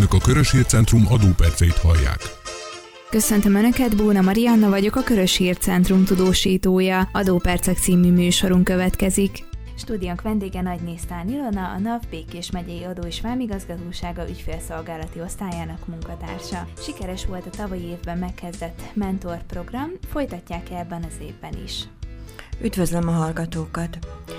Önök a Körös Hírcentrum adóperceit hallják. Köszöntöm Önöket, Bóna Marianna vagyok, a Körös Hírcentrum tudósítója. Adópercek című műsorunk következik. Stúdiónk vendége Nagyné Sztán Ilona, a NAV Békés megyei adó- és vámigazgatósága ügyfélszolgálati osztályának munkatársa. Sikeres volt a tavalyi évben megkezdett mentorprogram, folytatják ebben az évben is. Üdvözlöm a hallgatókat!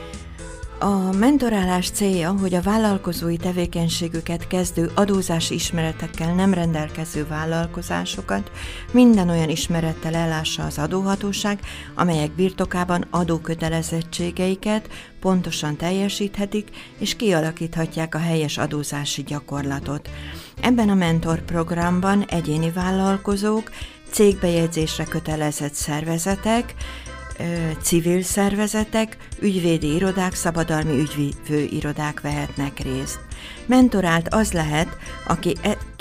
A mentorálás célja, hogy a vállalkozói tevékenységüket kezdő adózási ismeretekkel nem rendelkező vállalkozásokat minden olyan ismerettel ellássa az adóhatóság, amelyek birtokában adókötelezettségeiket pontosan teljesíthetik és kialakíthatják a helyes adózási gyakorlatot. Ebben a mentorprogramban egyéni vállalkozók, cégbejegyzésre kötelezett szervezetek, civil szervezetek, ügyvédi irodák, szabadalmi ügyvívő irodák vehetnek részt. Mentorált az lehet, aki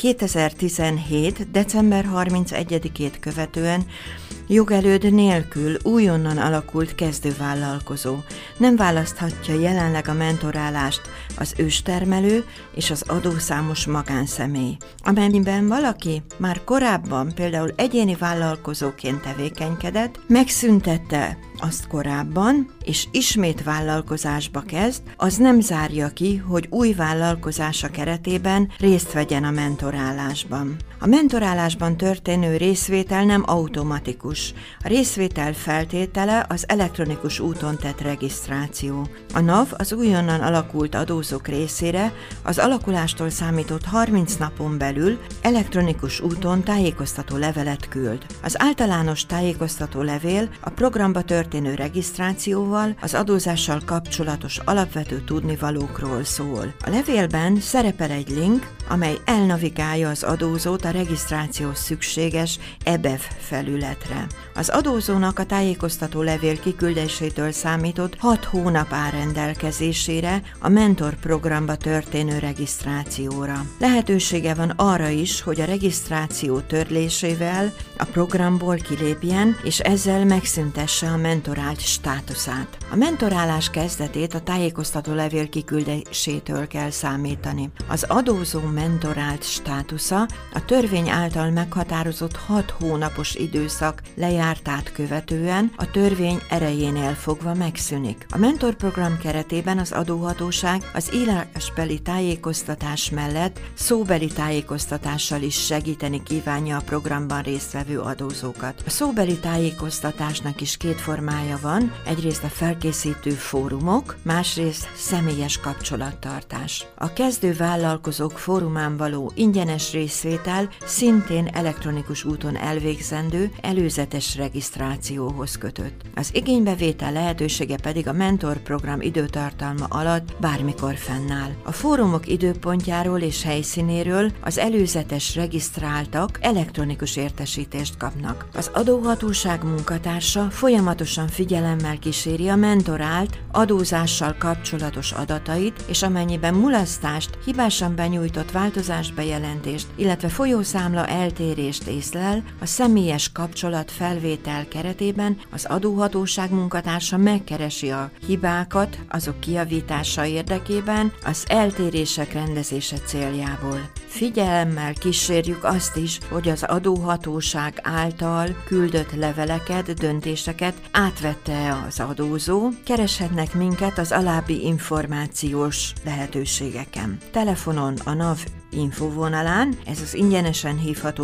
2017. december 31-ét követően jogelőd nélkül újonnan alakult kezdővállalkozó. Nem választhatja jelenleg a mentorálást az őstermelő és az adószámos magánszemély. Amennyiben valaki már korábban például egyéni vállalkozóként tevékenykedett, megszüntette azt korábban, és ismét vállalkozásba kezd, az nem zárja ki, hogy új vállalkozása keretében részt vegyen a mentorálásban. A mentorálásban történő részvétel nem automatikus. A részvétel feltétele az elektronikus úton tett regisztráció. A NAV az újonnan alakult adózók részére az alakulástól számított 30 napon belül elektronikus úton tájékoztató levelet küld. Az általános tájékoztató levél a programba történő regisztrációval, az adózással kapcsolatos alapvető tudnivalókról szól. A levélben szerepel egy link, amely elnavigálja az adózót a regisztrációhoz szükséges EBEV felületre. Az adózónak a tájékoztató levél kiküldésétől számított 6 hónap áll rendelkezésére a mentor programba történő regisztrációra. Lehetősége van arra is, hogy a regisztráció törlésével a programból kilépjen, és ezzel megszüntesse a mentorált státuszát. A mentorálás kezdetét a tájékoztató levél kiküldésétől kell számítani. Az adózó mentorált státusza a törvény által meghatározott 6 hónapos időszak lejártát követően a törvény erejénél fogva megszűnik. A mentorprogram keretében az adóhatóság az írásbeli tájékoztatás mellett szóbeli tájékoztatással is segíteni kívánja a programban résztvevő adózókat. A szóbeli tájékoztatásnak is két formája van, egyrészt a felkészítő fórumok, másrészt személyes kapcsolattartás. A kezdő vállalkozók fórumán való ingyenes részvétel szintén elektronikus úton elvégzendő előzetes regisztrációhoz kötött. Az igénybevétel lehetősége pedig a mentorprogram időtartalma alatt bármikor fennáll. A fórumok időpontjáról és helyszínéről az előzetes regisztráltak elektronikus értesítést kapnak. Az adóhatóság munkatársa folyamatosan figyelemmel kíséri a mentorált adózással kapcsolatos adatait, és amennyiben mulasztást, hibásan benyújtott változásbejelentést, illetve folyószámla eltérést észlel, a személyes kapcsolat felvétel keretében az adóhatóság munkatársa megkeresi a hibákat azok kijavítása érdekében az eltérések rendezése céljából. Figyelemmel kísérjük azt is, hogy az adóhatóság által küldött leveleket, döntéseket átvette az adózó. Kereshetnek minket az alábbi információs lehetőségeken. Telefonon a NAV infovonalán, ez az ingyenesen hívható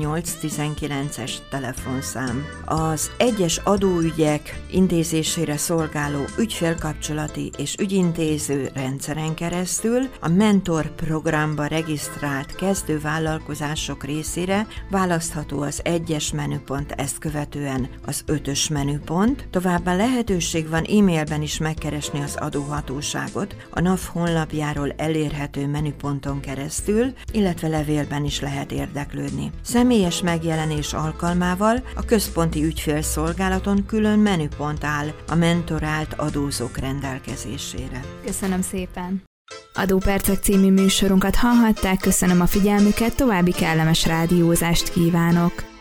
18-19-es telefonszám. Az egyes adóügyek intézésére szolgáló ügyfélkapcsolati és ügyintéző rendszeren keresztül a mentor programba regisztrált kezdő vállalkozások részére választható az 1-es menüpont, ezt követően az 5-ös menüpont. Továbbá lehetőség van e-mailben is megkeresni az adóhatóságot a NAV honlapjáról elérhető menüponton keresztül, illetve levélben is lehet érdeklődni. Személyes megjelenés alkalmával a központi ügyfélszolgálaton külön menüpont áll a mentorált adózók rendelkezésére. Köszönöm szépen! Adópercek című műsorunkat hallhatták, köszönöm a figyelmüket, további kellemes rádiózást kívánok!